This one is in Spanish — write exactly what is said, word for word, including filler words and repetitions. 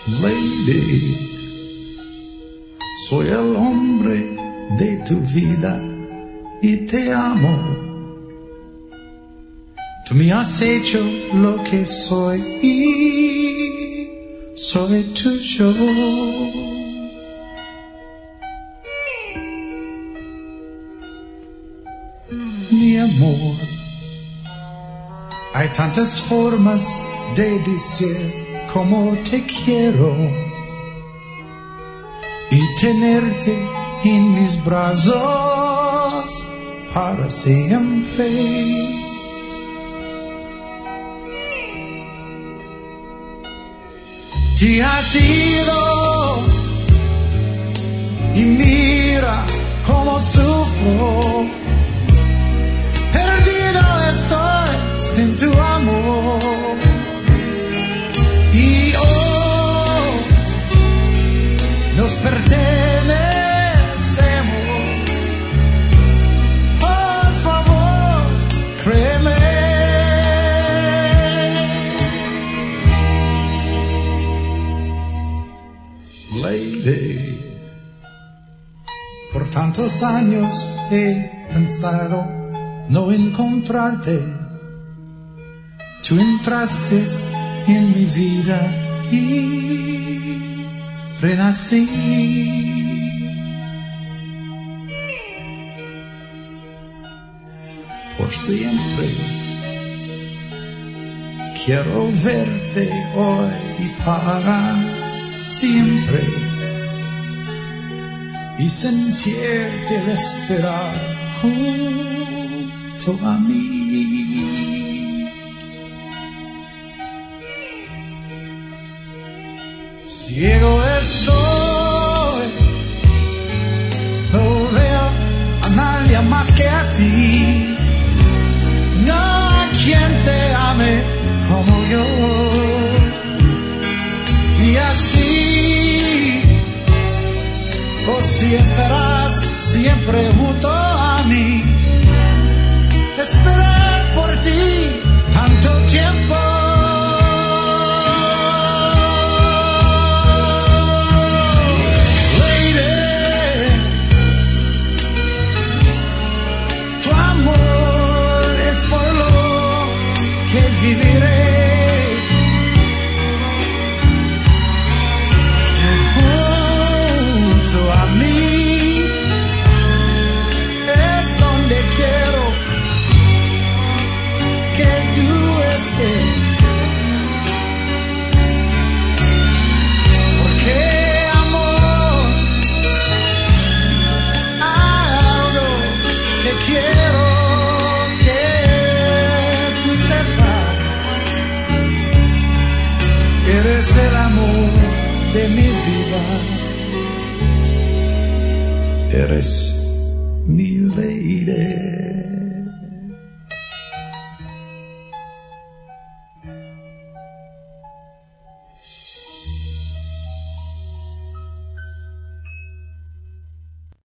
Lady, soy el hombre de tu vida y te amo. Tú me has hecho lo que soy y soy tuyo. Mi amor, hay tantas formas de decir como te quiero y tenerte en mis brazos para siempre. Te has ido y mira cómo sufro. Perdido estoy sin tu amor. Y oh, nos pertenecemos. Por favor, créeme. Lady, por tantos años he pensado no encontrarte. Tú entraste en mi vida y renací. Por siempre quiero verte hoy y para siempre y sentirte al esperar junto a mí. Ciego estoy, no veo a nadie más que a ti, no hay quien te ame como yo. Y así, oh, si estarás siempre junto a mí, esperar por ti tanto tiempo. Lady, tu amor es por lo que viviré. A mí es donde quiero que tú estés, porque amor, algo que quiero que tú sepas, eres el amor de mi vida. Eres mi lady.